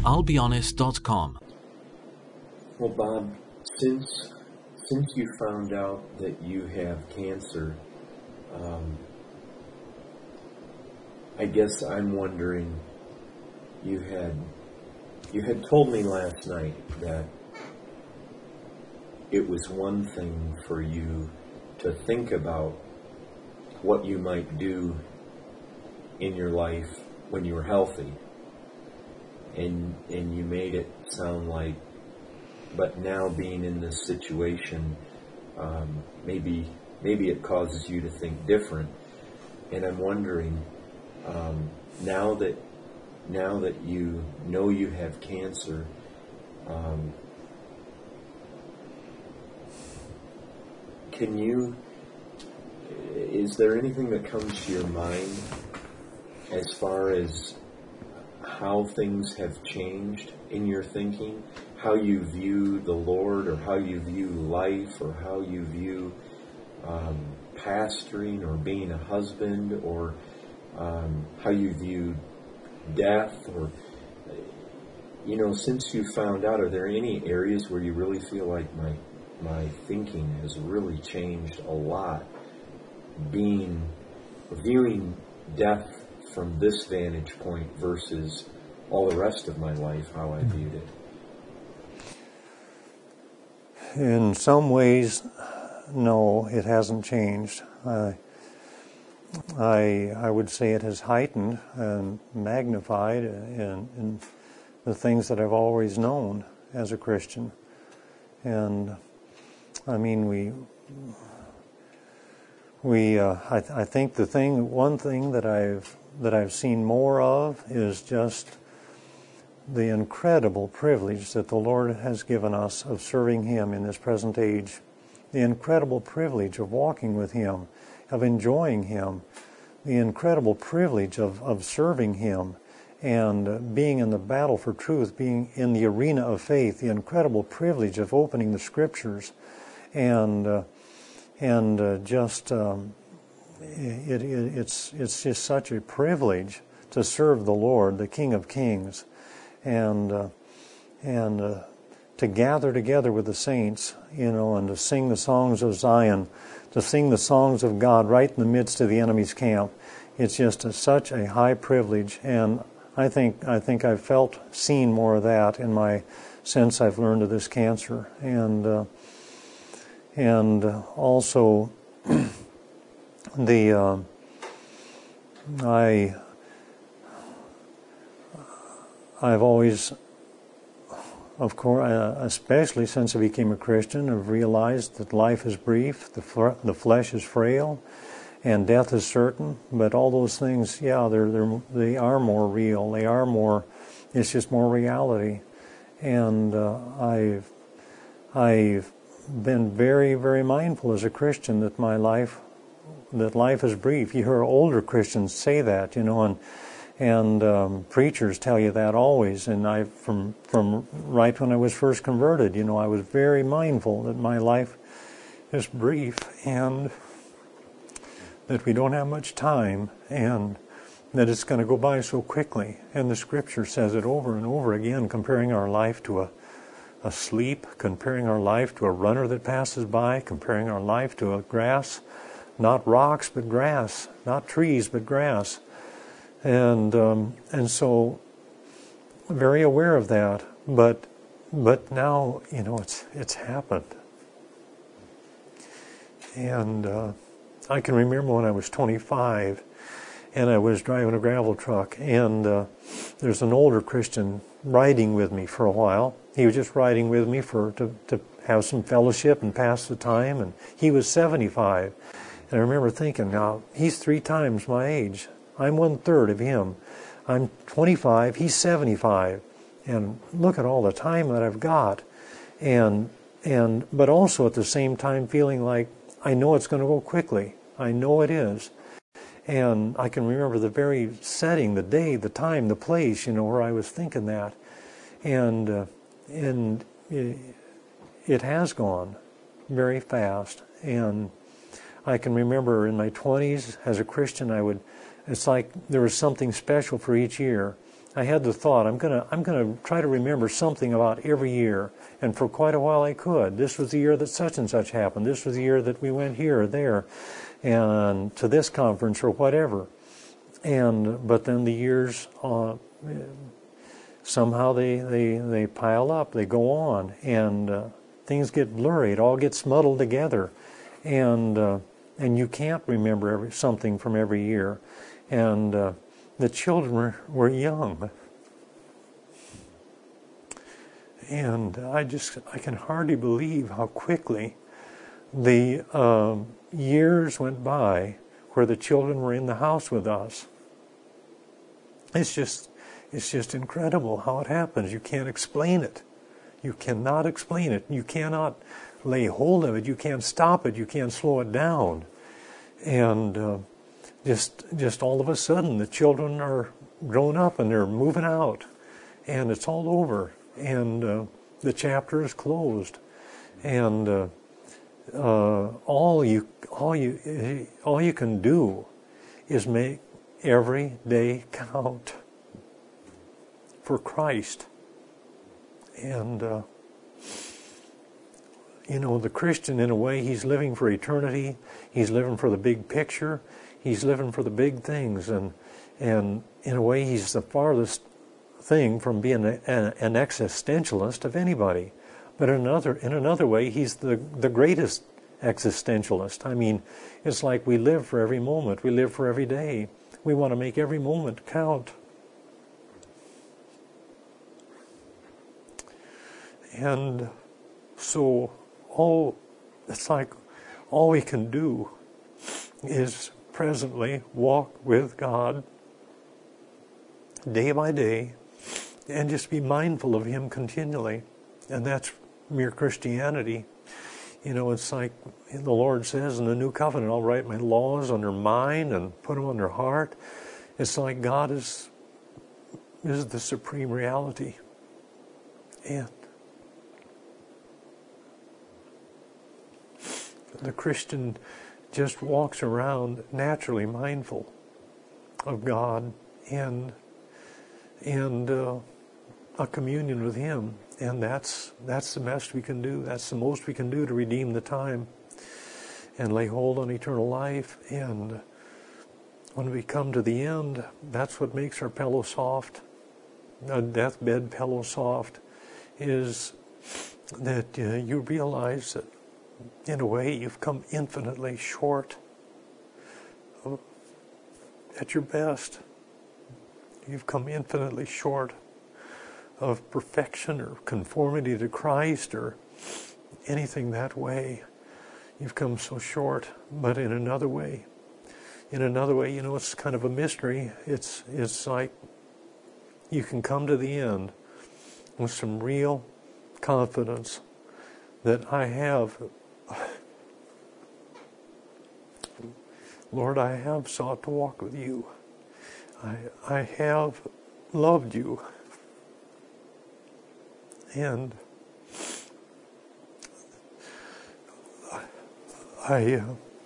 I'llBeHonest.com. Well, Bob, since you found out that you have cancer, I guess I'm wondering, you had told me last night that it was one thing for you to think about what you might do in your life when you were healthy, and you made it sound like, but now being in this situation, maybe it causes you to think different. And I'm wondering, now that you know you have cancer, is there anything that comes to your mind as far as how things have changed in your thinking, how you view the Lord, or how you view life, or how you view pastoring, or being a husband, or how you view death, or, since you found out, are there any areas where you really feel like my thinking has really changed a lot, viewing death from this vantage point versus all the rest of my life, how I viewed it? In some ways, no, it hasn't changed. I would say it has heightened and magnified in the things that I've always known as a Christian. And I mean, I think one thing that I've seen more of is just the incredible privilege that the Lord has given us of serving Him in this present age. The incredible privilege of walking with Him, of enjoying Him, the incredible privilege of serving Him and being in the battle for truth, being in the arena of faith, the incredible privilege of opening the Scriptures, it's just such a privilege to serve the Lord, the King of Kings, and to gather together with the saints, and to sing the songs of Zion, to sing the songs of God right in the midst of the enemy's camp. It's just such a high privilege, and I think I've seen more of that since I've learned of this cancer, and also I've always, of course, especially since I became a Christian, I've realized that life is brief, the flesh is frail, and death is certain. But all those things, they are more real. They are more. It's just more reality. And I've been very, very mindful as a Christian that life is brief. You hear older Christians say that, and preachers tell you that always. And from right when I was first converted, I was very mindful that my life is brief and that we don't have much time and that it's going to go by so quickly. And the Scripture says it over and over again, comparing our life to a sleep, comparing our life to a runner that passes by, comparing our life to a grass, not rocks but grass, not trees but grass. And so very aware of that, but now it's happened. And I can remember when I was 25 and I was driving a gravel truck, and there's an older Christian riding with me for a while. He was just riding with me to have some fellowship and pass the time, and he was 75. And I remember thinking, now, he's 3 times my age. I'm 1/3 of him. I'm 25, he's 75. And look at all the time that I've got. But also at the same time feeling like I know it's going to go quickly. I know it is. And I can remember the very setting, the day, the time, the place, where I was thinking that. And it has gone very fast. And I can remember in my 20s as a Christian, it's like there was something special for each year. I had the thought, I'm gonna try to remember something about every year. And for quite a while I could. This was the year that such and such happened. This was the year that we went here or there, and to this conference or whatever. But then the years somehow they pile up. They go on, and things get blurry. It all gets muddled together, and you can't remember something from every year. And the children were young. And I can hardly believe how quickly the years went by where the children were in the house with us. It's just incredible how it happens. You can't explain it. You cannot explain it. You cannot lay hold of it. You can't stop it. You can't slow it down. And just all of a sudden, the children are grown up and they're moving out, and it's all over. And the chapter is closed, and all you can do is make every day count for Christ. And the Christian, in a way, he's living for eternity. He's living for the big picture. He's living for the big things, and in a way, he's the farthest thing from being an existentialist of anybody. But in another way, he's the greatest existentialist. I mean, it's like we live for every moment. We live for every day. We want to make every moment count. And so it's like all we can do is presently walk with God day by day, and just be mindful of Him continually. And that's mere Christianity. It's like the Lord says in the New Covenant, I'll write my laws on their mind and put them on their heart. It's like God is the supreme reality. And the Christian just walks around naturally mindful of God and a communion with Him, and that's the best we can do. That's the most we can do to redeem the time and lay hold on eternal life. And when we come to the end, that's what makes our pillow soft, a deathbed pillow soft, is that you realize that in a way you've come infinitely short at your best. You've come infinitely short of perfection or conformity to Christ or anything that way. You've come so short. But in another way, it's kind of a mystery. It's like you can come to the end with some real confidence that I have, Lord, I have sought to walk with you. I have loved you, and I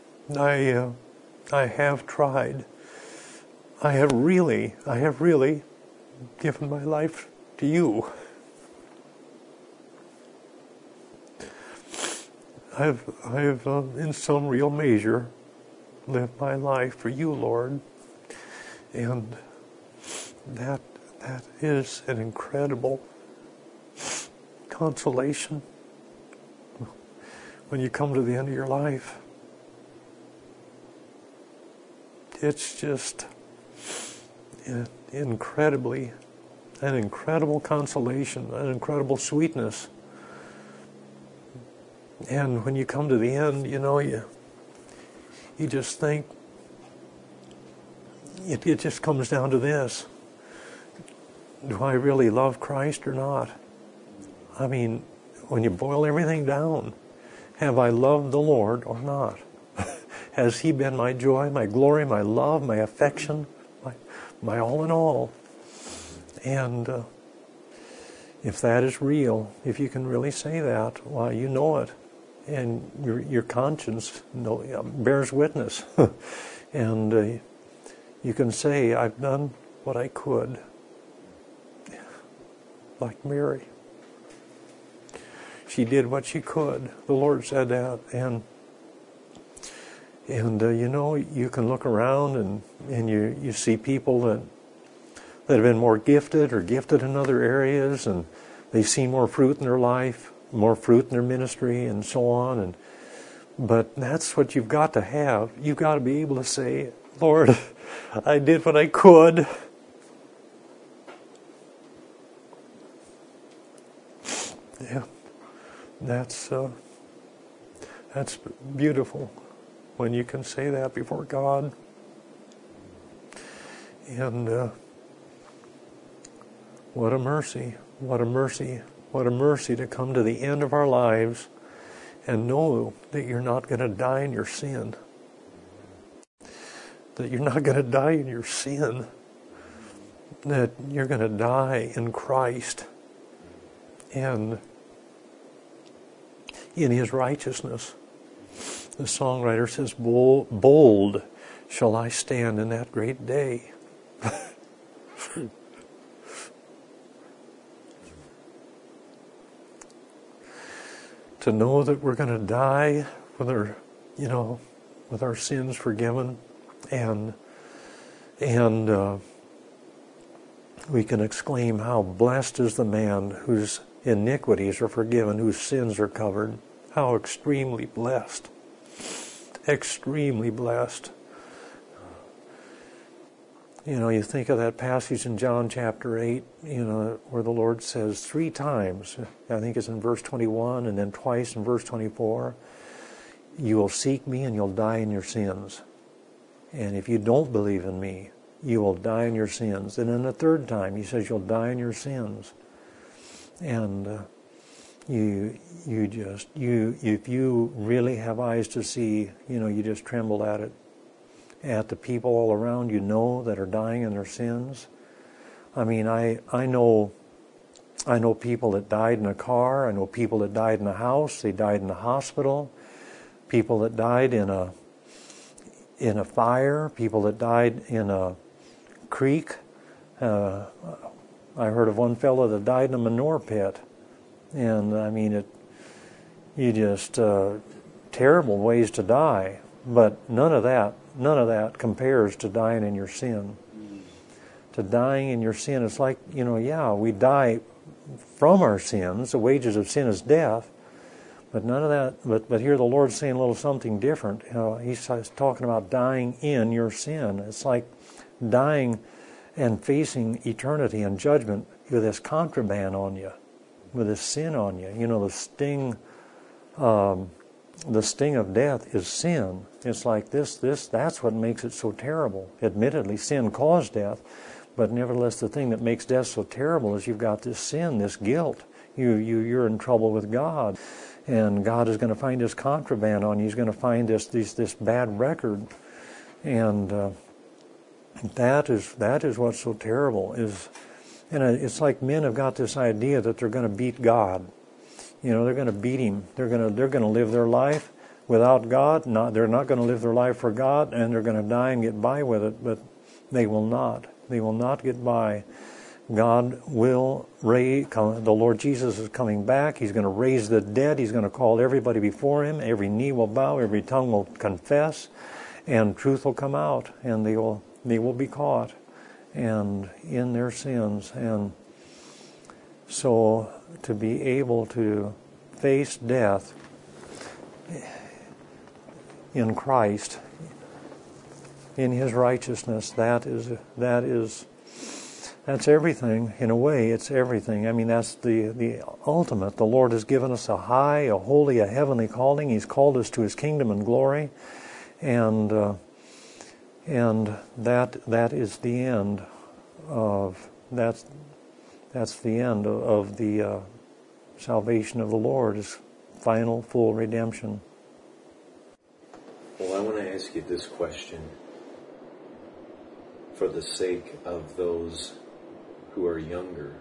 have tried. I have really given my life to you. I've in some real measure lived my life for you, Lord. And that is an incredible consolation when you come to the end of your life. It's just an incredible consolation, an incredible sweetness. And when you come to the end, you just think, it just comes down to this. Do I really love Christ or not? I mean, when you boil everything down, have I loved the Lord or not? Has He been my joy, my glory, my love, my affection, my all in all? And if that is real, if you can really say that, why, you know it. And your conscience bears witness. And you can say, I've done what I could like Mary. She did what she could. The Lord said that. And you know, you can look around and you see people that have been more gifted or gifted in other areas, and they've seen more fruit in their life, more fruit in their ministry, and so on. But that's what you've got to have. You've got to be able to say, Lord, I did what I could. Yeah, that's beautiful when you can say that before God. And what a mercy, what a mercy, what a mercy to come to the end of our lives and know that you're not going to die in your sin. That you're not going to die in your sin. That you're going to die in Christ and in His righteousness. The songwriter says, bold shall I stand in that great day. To know that we're going to die with our sins forgiven, and we can exclaim, how blessed is the man whose iniquities are forgiven, whose sins are covered. How extremely blessed. Extremely blessed. You know, you think of that passage in John chapter 8, where the Lord says 3 times, I think it's in verse 21 and then twice in verse 24, you will seek me and you'll die in your sins. And if you don't believe in me, you will die in your sins. And then the 3rd time, He says you'll die in your sins. And if you really have eyes to see, you just tremble at it. At the people all around that are dying in their sins. I mean, I know people that died in a car. I know people that died in a house. They died in a hospital. People that died in a fire. People that died in a creek. I heard of one fellow that died in a manure pit. And I mean, terrible ways to die. But none of that compares to dying in your sin. To dying in your sin, it's like, we die from our sins. The wages of sin is death. But none of that, but here the Lord's saying a little something different. He's talking about dying in your sin. It's like dying and facing eternity and judgment with this contraband on you, with this sin on you. The sting of death is sin. It's like that's what makes it so terrible. Admittedly, sin caused death, but nevertheless the thing that makes death so terrible is you've got this sin, this guilt. You're in trouble with God, and God is going to find this contraband on you. He's going to find this bad record, and that is what's so terrible. And it's like men have got this idea that they're going to beat God. They're going to beat Him. They're going to live their life without God. They're not going to live their life for God, and they're going to die and get by with it. But they will not. They will not get by. God will raise. The Lord Jesus is coming back. He's going to raise the dead. He's going to call everybody before Him. Every knee will bow. Every tongue will confess, and truth will come out, and they will be caught, and in their sins. And so to be able to face death in Christ, in His righteousness, that's everything. In a way, it's everything. I mean, that's the ultimate. The Lord has given us a high, a holy, a heavenly calling. He's called us to His kingdom and glory, and that is the end of that's the end of the salvation of the Lord, is final, full redemption. Well, I want to ask you this question for the sake of those who are younger.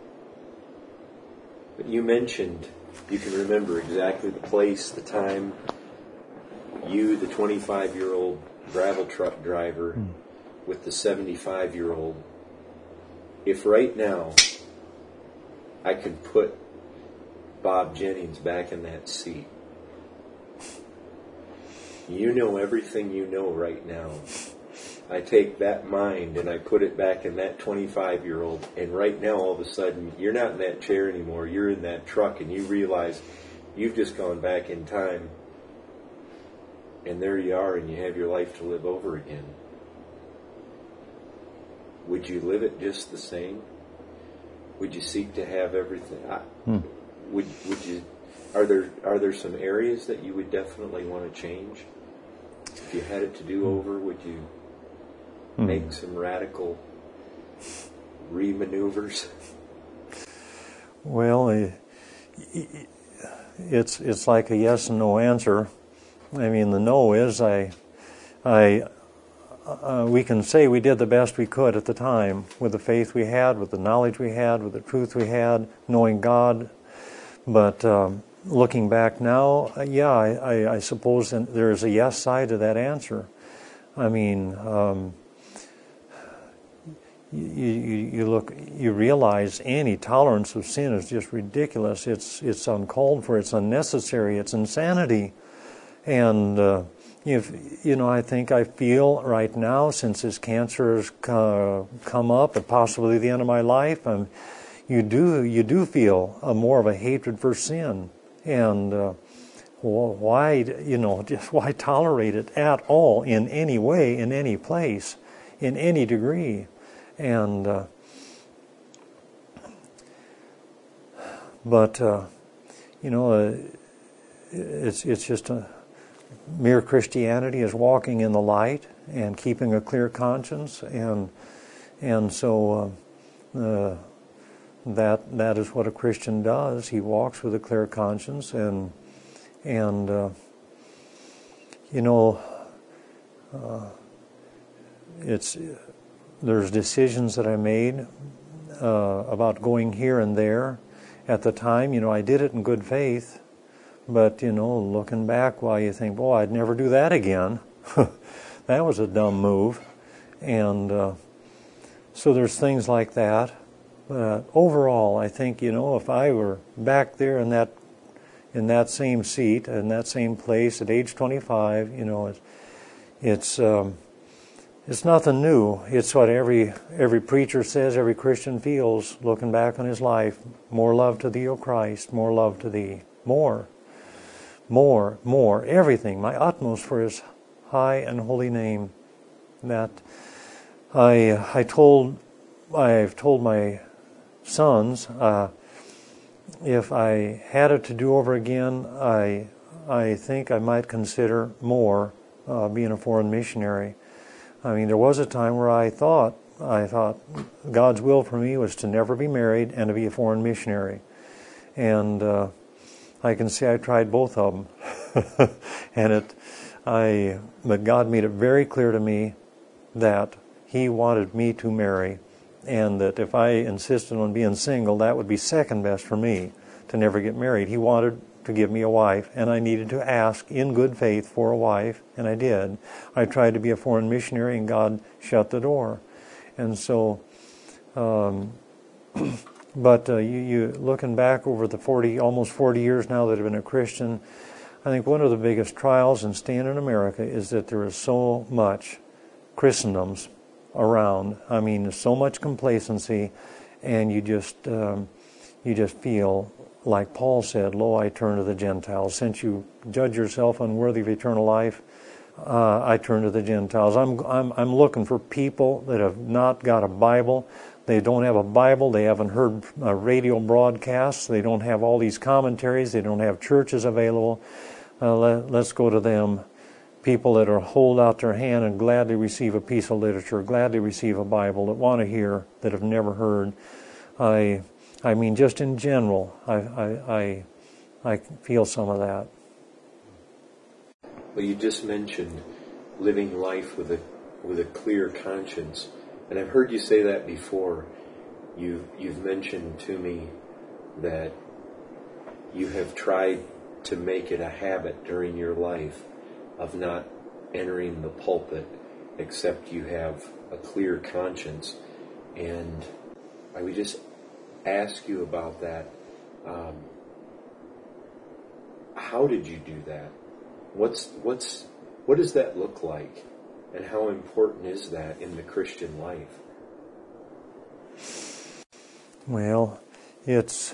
But you mentioned you can remember exactly the place, the time, you, the 25-year-old gravel truck driver, with the 75-year-old. If right now I can put Bob Jennings back in that seat. You know everything you know right now. I take that mind and I put it back in that 25-year-old, and right now all of a sudden you're not in that chair anymore, you're in that truck, and you realize you've just gone back in time, and there you are, and you have your life to live over again. Would you live it just the same? Would you seek to have everything? Would you? Are there some areas that you would definitely want to change? If you had it to do over, would you make some radical re-maneuvers? Well, it's like a yes and no answer. I mean, the no is we can say we did the best we could at the time with the faith we had, with the knowledge we had, with the truth we had, knowing God. But looking back now, I suppose there's a yes side to that answer. I mean, you realize any tolerance of sin is just ridiculous. It's uncalled for. It's unnecessary. It's insanity. And I think I feel right now, since this cancer has come up at possibly the end of my life, you do feel more of a hatred for sin. And why tolerate it at all, in any way, in any place, in any degree? And it's just mere Christianity is walking in the light and keeping a clear conscience, and so that is what a Christian does. He walks with a clear conscience, and there's decisions that I made about going here and there. At the time, I did it in good faith. But, looking back, you think, boy, I'd never do that again. That was a dumb move. And so there's things like that. But overall, I think, if I were back there in that same seat, in that same place at age 25, it's nothing new. It's what every preacher says, every Christian feels looking back on his life. More love to thee, O Christ, more love to thee. More, everything, my utmost for his high and holy name. That I've told my sons, if I had it to do over again, I think I might consider more being a foreign missionary. I mean, there was a time where I thought God's will for me was to never be married and to be a foreign missionary. And I can say I tried both of them. But God made it very clear to me that He wanted me to marry, and that if I insisted on being single, that would be second best for me, to never get married. He wanted to give me a wife, and I needed to ask in good faith for a wife, and I did. I tried to be a foreign missionary, and God shut the door. And so, but you looking back over the almost 40 years now that I've been a Christian, I think one of the biggest trials in staying in America is that there is so much Christendoms around. I mean, there's so much complacency, and you just feel like Paul said, "Lo, I turn to the Gentiles. Since you judge yourself unworthy of eternal life, I turn to the Gentiles." I'm looking for people that have not got a Bible. They don't have a Bible. They haven't heard radio broadcasts. They don't have all these commentaries. They don't have churches available. Let's go to them. People that hold out their hand and gladly receive a piece of literature, gladly receive a Bible, that want to hear, that have never heard. I mean, just in general, I feel some of that. Well, you just mentioned living life with a clear conscience, and I've heard you say that before. You've mentioned to me that you have tried to make it a habit during your life of not entering the pulpit except you have a clear conscience. And I would just ask you about that. How did you do that? What does that look like? And how important is that in the Christian life? Well, it's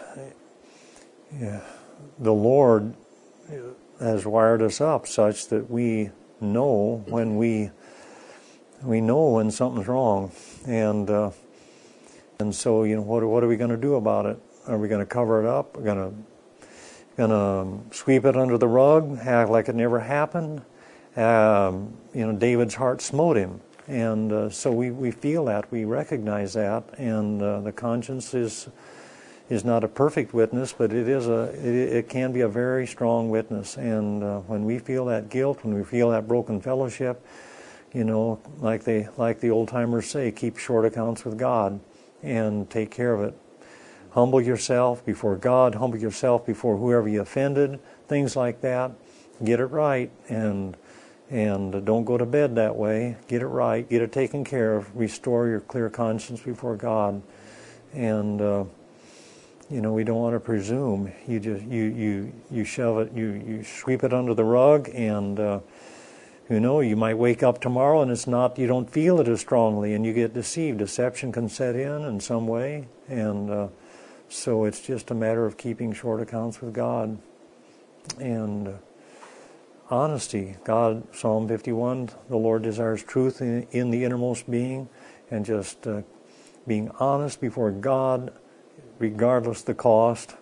the Lord has wired us up such that we know when we know when something's wrong, and so what are we going to do about it? Are we going to cover it up? We're going to sweep it under the rug, act like it never happened? David's heart smote him, and so we feel that, we recognize that, and the conscience is not a perfect witness, but it can be a very strong witness. And when we feel that guilt, when we feel that broken fellowship, like the old timers say, keep short accounts with God and take care of it. Humble yourself before God, humble yourself before whoever you offended, things like that. Get it right, and don't go to bed that way. Get it right, get it taken care of. Restore your clear conscience before God, and we don't want to presume. You just you shove it, you sweep it under the rug, and you might wake up tomorrow and it's not. You don't feel it as strongly, and you get deceived. Deception can set in some way, and so it's just a matter of keeping short accounts with God and honesty. God, Psalm 51, the Lord desires truth in the innermost being, and just being honest before God, regardless the cost.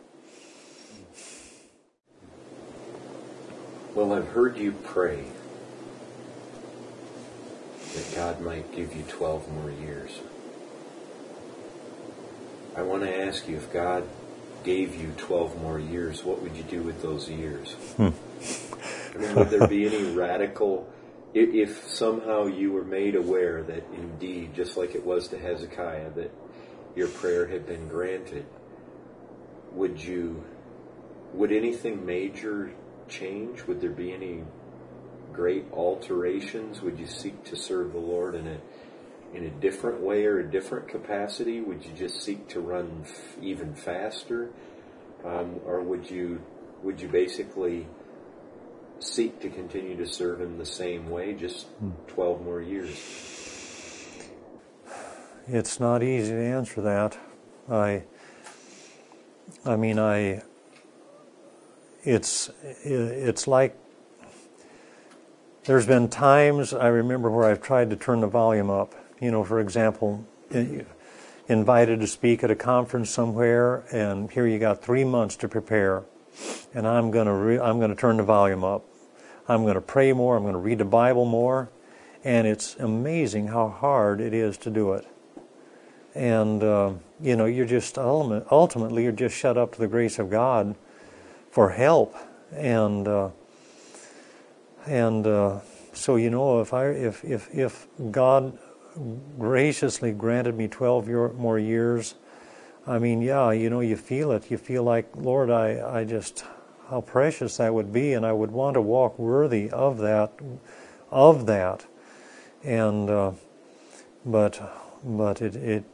Well, I've heard you pray that God might give you 12 more years. I want to ask you, if God gave you 12 more years, what would you do with those years? I mean, would there be any radical, if somehow you were made aware that indeed, just like it was to Hezekiah, that your prayer had been granted, would anything major change? Would there be any great alterations? Would you seek to serve the Lord in a different way or a different capacity? Would you just seek to run even faster? Or would you basically seek to continue to serve Him the same way, just 12 more years? It's not easy to answer that. It's like there's been times I remember where I've tried to turn the volume up. For example, invited to speak at a conference somewhere, and here you got 3 months to prepare, and I'm going to turn the volume up. I'm going to pray more. I'm going to read the Bible more, and it's amazing how hard it is to do it. And you're just ultimately you're just shut up to the grace of God for help, and so if God graciously granted me 12 more years, you feel it. You feel like, Lord, I just, how precious that would be, and I would want to walk worthy of that. And but it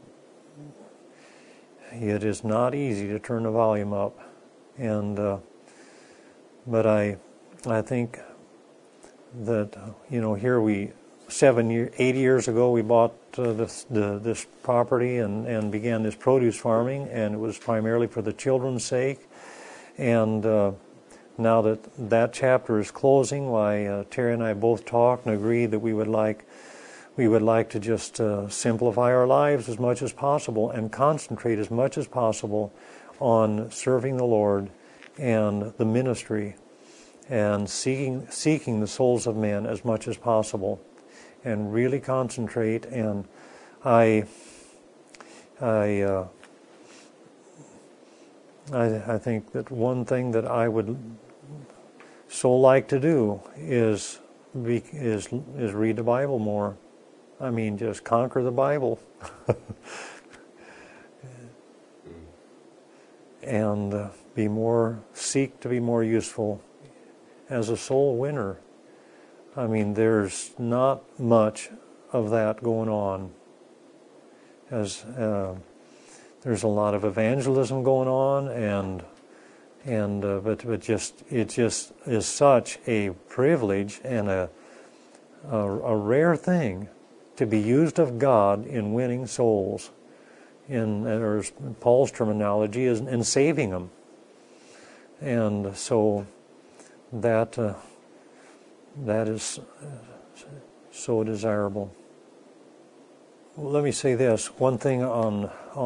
is not easy to turn the volume up, and but I think that here 8 years ago we bought this property and began this produce farming, and it was primarily for the children's sake. And now that chapter is closing, why Terry and I both talked and agreed that we would like to just simplify our lives as much as possible and concentrate as much as possible on serving the Lord and the ministry and seeking the souls of men as much as possible, and really concentrate. And I think that one thing that I would so like to do is read the Bible more. Just conquer the Bible. And seek to be more useful as a soul winner. There's not much of that going on. As there's a lot of evangelism going on, but it just is such a privilege and a rare thing to be used of God in winning souls, or Paul's terminology is in saving them, and so that is so desirable. Let me say this one thing on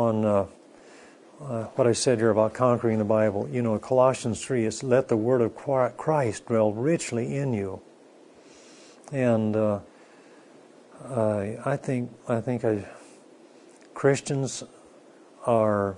what I said here about conquering the Bible. You know, Colossians 3, it's let the word of Christ dwell richly in you. And I think Christians are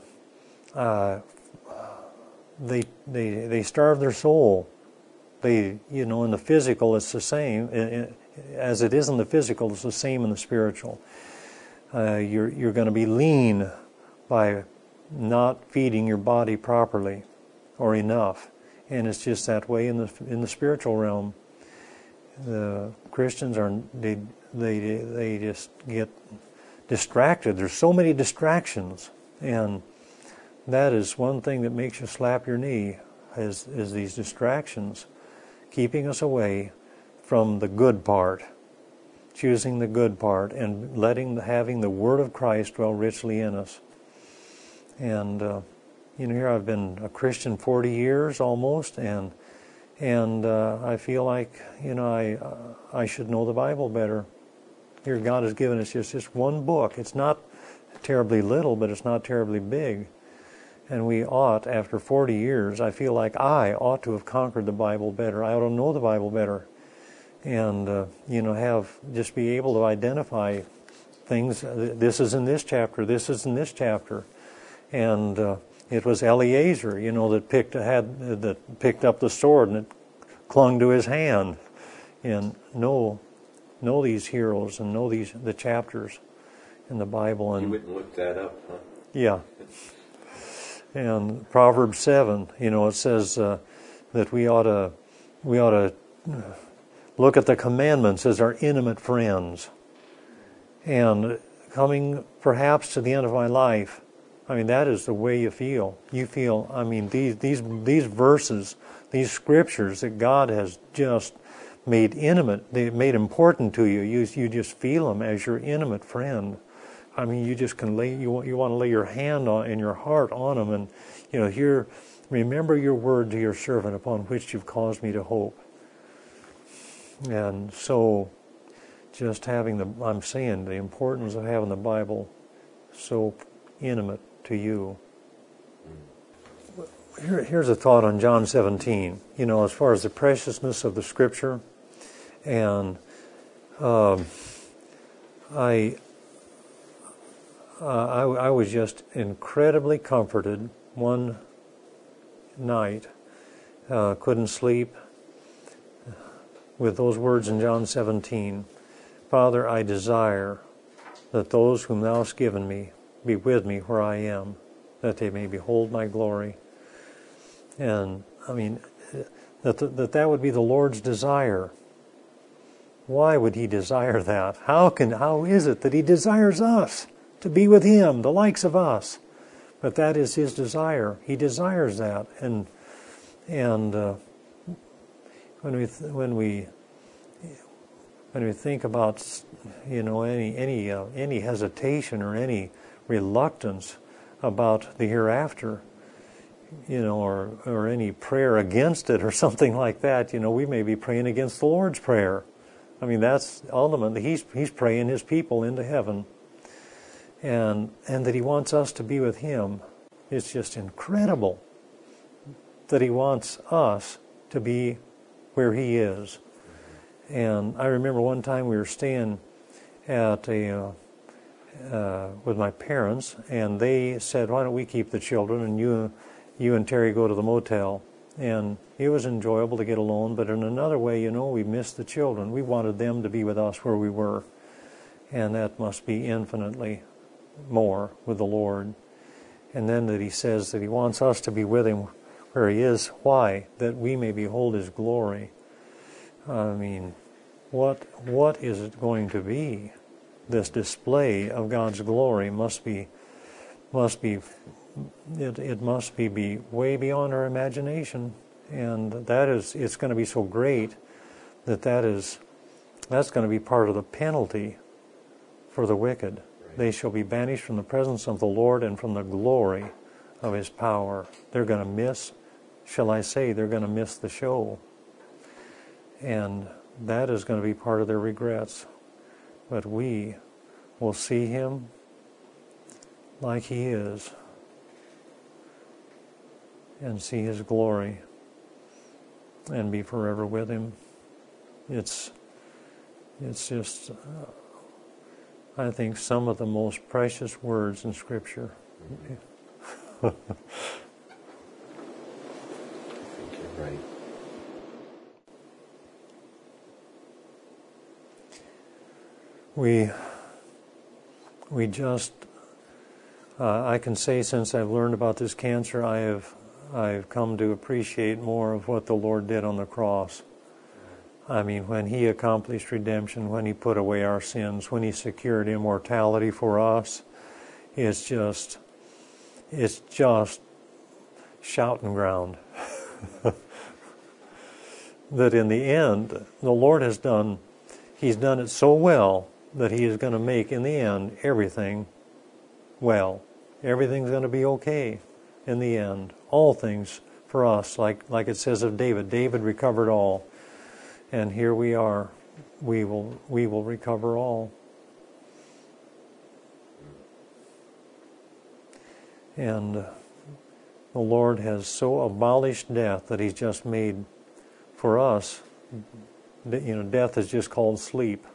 they starve their soul. They, you know, in the physical it's the same as it is in the physical. It's the same in the spiritual. You're going to be lean by not feeding your body properly or enough, and it's just that way in the spiritual realm. The Christians they just get distracted. There's so many distractions, and that is one thing that makes you slap your knee. Is these distractions keeping us away from the good part, choosing the good part, and having the Word of Christ dwell richly in us. And you know, here I've been a Christian 40 years almost, and I feel like, you know, I should know the Bible better. Here God has given us just one book. It's not terribly little, but it's not terribly big. And we ought, after 40 years, I feel like I ought to have conquered the Bible better. I ought to know the Bible better. And, you know, just be able to identify things. This is in this chapter. This is in this chapter. And it was Eliezer, you know, that picked up the sword and it clung to his hand. And know these heroes and know the chapters in the Bible. And you wouldn't look that up, huh? Yeah. And Proverbs 7, you know, it says that we ought to look at the commandments as our intimate friends. And coming perhaps to the end of my life, I mean, that is the way you feel. You feel, I mean, these verses, these scriptures that God has just made intimate, they made important to you. You just feel them as your intimate friend. I mean, you just can you want to lay your hand on and your heart on them, and you know, here, remember your word to your servant, upon which you've caused me to hope. And so, just having I'm saying the importance of having the Bible so intimate to you. Here's a thought on John 17. You know, as far as the preciousness of the Scripture, and I was just incredibly comforted one night. Couldn't sleep with those words in John 17. Father, I desire that those whom thou hast given me be with me where I am, that they may behold my glory. And I mean, that would be the Lord's desire. Why would He desire that? How is it that He desires us to be with Him, the likes of us? But that is His desire. He desires that, and when we think about, you know, any hesitation or any reluctance about the hereafter, you know, or any prayer against it or something like that, you know, we may be praying against the Lord's Prayer. I mean, that's ultimately He's praying His people into heaven, and that He wants us to be with Him. It's just incredible that He wants us to be where He is. And I remember one time we were staying at with my parents, and they said, "Why don't we keep the children, and you and Terry go to the motel?" And it was enjoyable to get alone, but in another way, you know, we missed the children. We wanted them to be with us where we were, and that must be infinitely more with the Lord. And then that He says that He wants us to be with Him where He is. Why? That we may behold His glory. I mean, what is it going to be? This display of God's glory must be must be be way beyond our imagination, and it's going to be so great that's going to be part of the penalty for the wicked. Right. They shall be banished from the presence of the Lord and from the glory of His power. They're going to miss, they're going to miss the show. And that is going to be part of their regrets. But we will see Him like He is and see His glory and be forever with Him. It's just, I think, some of the most precious words in Scripture. I think you're right. We just, I can say since I've learned about this cancer, I've come to appreciate more of what the Lord did on the cross. I mean, when He accomplished redemption, when He put away our sins, when He secured immortality for us, it's just shouting ground. That in the end, the Lord He's done it so well that He is going to make, in the end, everything well. Everything's going to be okay in the end. All things for us, like it says of David. David recovered all. And here we are. We will recover all. And the Lord has so abolished death that He's just made for us, death is just called sleep.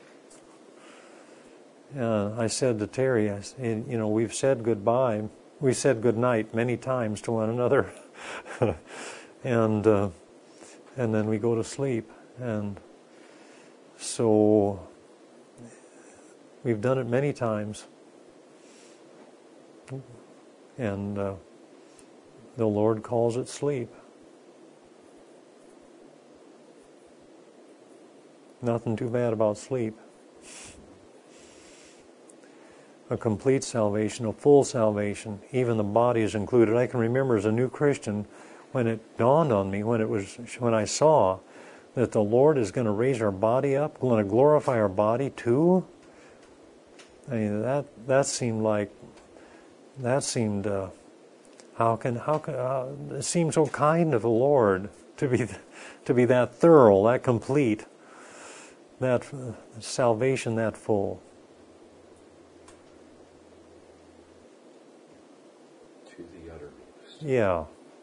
I said to Terry, we've said goodbye. We said good night many times to one another, and then we go to sleep. And so we've done it many times. And the Lord calls it sleep. Nothing too bad about sleep. A complete salvation, a full salvation, even the body is included. I can remember as a new Christian when it dawned on me, when I saw that the Lord is going to raise our body up, going to glorify our body too. I mean, that seemed it seemed so kind of the Lord to be that thorough, that complete, that salvation that full. To the uttermost. Yeah.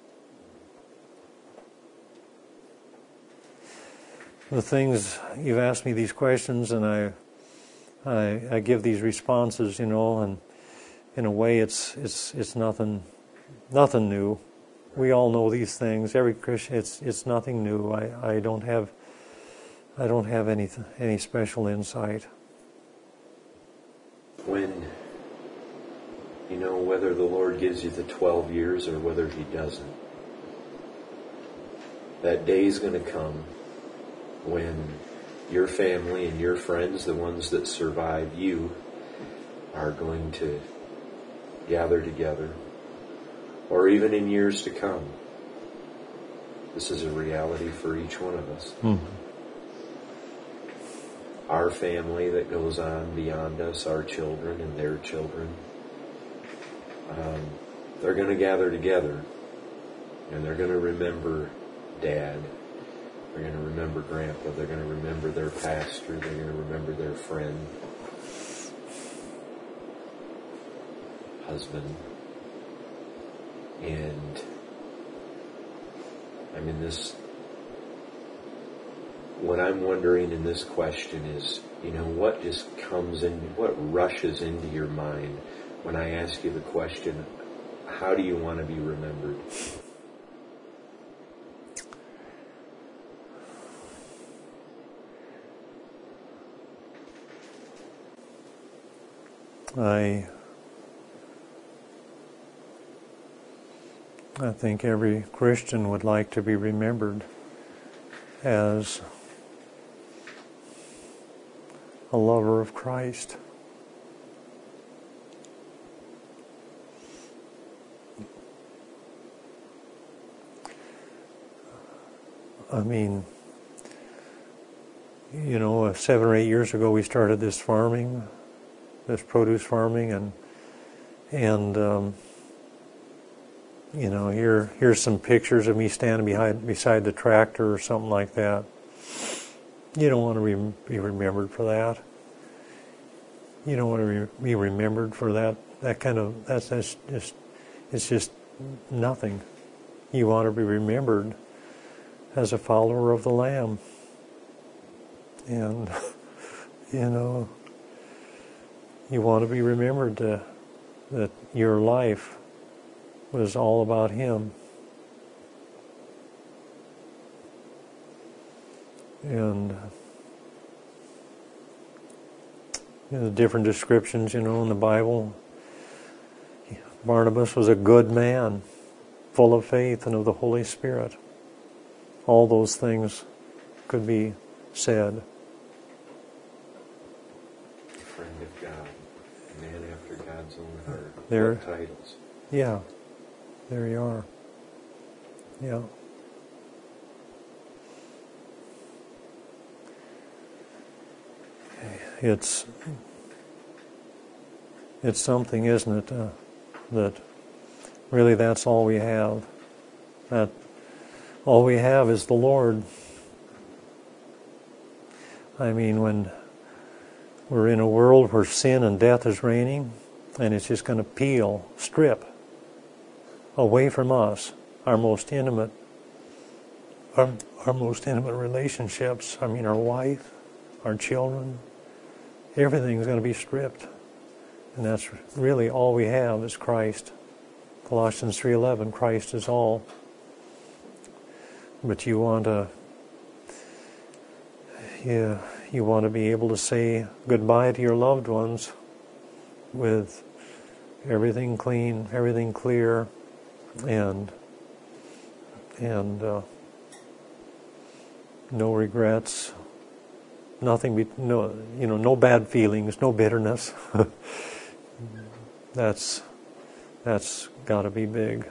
The things you've asked me these questions, and I give these responses, and in a way it's nothing new. We all know these things. Every Christian, it's nothing new. I don't have any special insight. When whether the Lord gives you the 12 years or whether He doesn't, that day is going to come when your family and your friends, the ones that survive you, are going to gather together, or even in years to come. This is a reality for each one of us. Mm-hmm. Our family that goes on beyond us, our children and their children, they're going to gather together, and they're going to remember Dad. They're going to remember Grandpa. They're going to remember their pastor. They're going to remember their friend, husband. And what I'm wondering in this question is, what just comes in, what rushes into your mind when I ask you the question, how do you want to be remembered? I think every Christian would like to be remembered as a lover of Christ. I mean, 7 or 8 years ago we started this farming, this produce farming, and here's some pictures of me standing beside the tractor or something like that. You don't want to be remembered for that. You don't want to be remembered for that kind of, that's just, it's just nothing. You want to be remembered as a follower of the Lamb. And, you want to be remembered that your life was all about Him. And the different descriptions, in the Bible. Barnabas was a good man, full of faith and of the Holy Spirit. All those things could be said. Friend of God, man after God's own heart. There, what titles? Yeah, there you are. Yeah. It's something, isn't it, that really that's all we have. That all we have is the Lord. I mean, when we're in a world where sin and death is reigning, and it's just going to strip away from us our most intimate relationships. I mean, our wife, our children, everything's going to be stripped. And that's really all we have is Christ. Colossians 3:11, Christ is all. But you want to be able to say goodbye to your loved ones with everything clean, everything clear, and no regrets, no bad feelings, no bitterness. That's got to be big.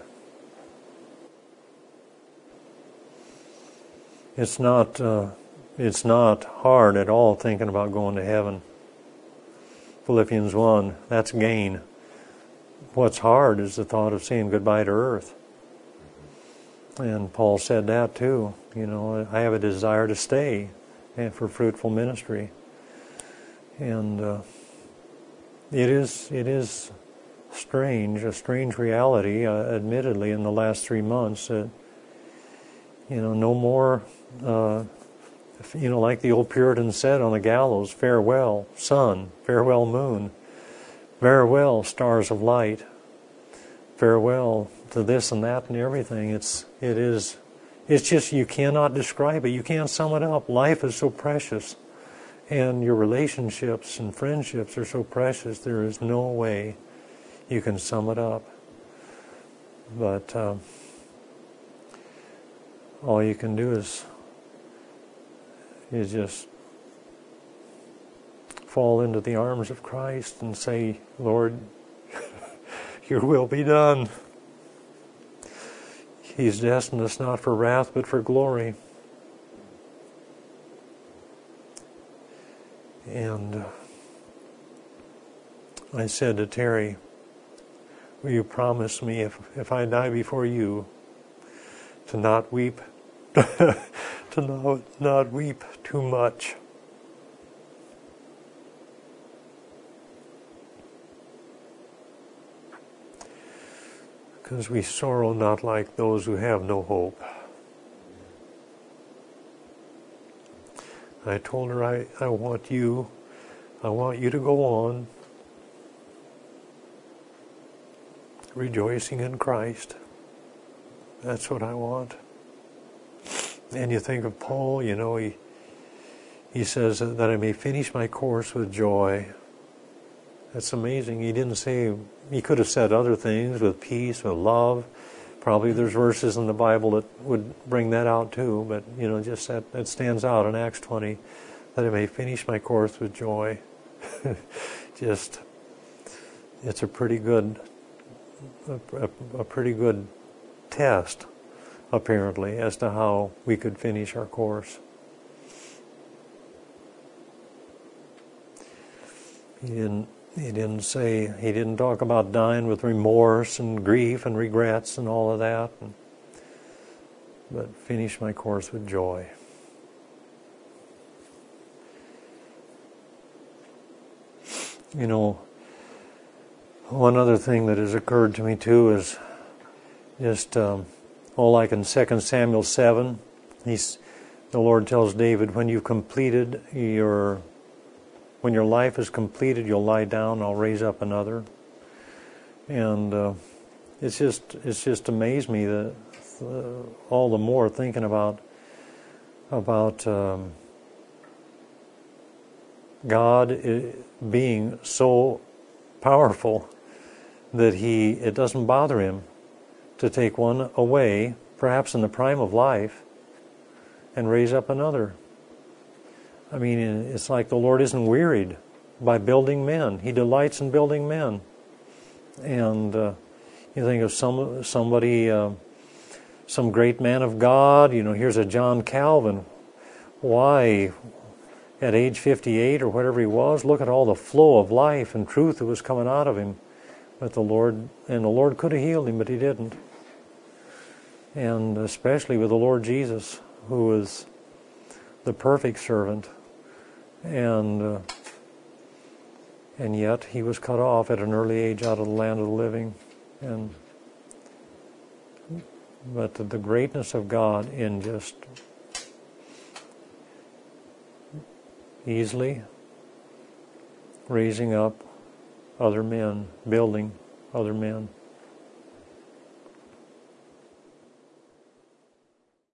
It's not hard at all thinking about going to heaven. Philippians 1, that's gain. What's hard is the thought of saying goodbye to earth. And Paul said that too. I have a desire to stay for fruitful ministry. And it is strange, a strange reality, admittedly, in the last 3 months that, no more, like the old Puritans said on the gallows, farewell sun, farewell moon, farewell stars of light, farewell to this and that and everything. It's just, you cannot describe it. You can't sum it up. Life is so precious, and your relationships and friendships are so precious. There is no way you can sum it up. But all you can do is just fall into the arms of Christ and say, Lord, your will be done. He's destined us not for wrath, but for glory. And I said to Terry, will you promise me if I die before you to not weep, to not weep too much? Because we sorrow not like those who have no hope. I told her, I want you to go on rejoicing in Christ. That's what I want. And you think of Paul, he says that I may finish my course with joy. That's amazing. He didn't say, he could have said other things, with peace, with love. Probably there's verses in the Bible that would bring that out too, but just that stands out in Acts 20, that I may finish my course with joy. Just, it's a pretty good test apparently, as to how we could finish our course. He didn't talk about dying with remorse and grief and regrets and all of that, but finish my course with joy. You know, one other thing that has occurred to me too is just, like in 2 Samuel 7, the Lord tells David, when your life is completed, you'll lie down, I'll raise up another. And it's just amazed me that all the more thinking about God being so powerful that it doesn't bother Him to take one away, perhaps in the prime of life, and raise up another. I mean, it's like the Lord isn't wearied by building men. He delights in building men. And you think of somebody, some great man of God, here's a John Calvin. Why, at age 58 or whatever he was, look at all the flow of life and truth that was coming out of him. But the Lord could have healed him, but He didn't. And especially with the Lord Jesus, who was the perfect servant, and yet He was cut off at an early age out of the land of the living. But the greatness of God in just easily raising up other men, building other men.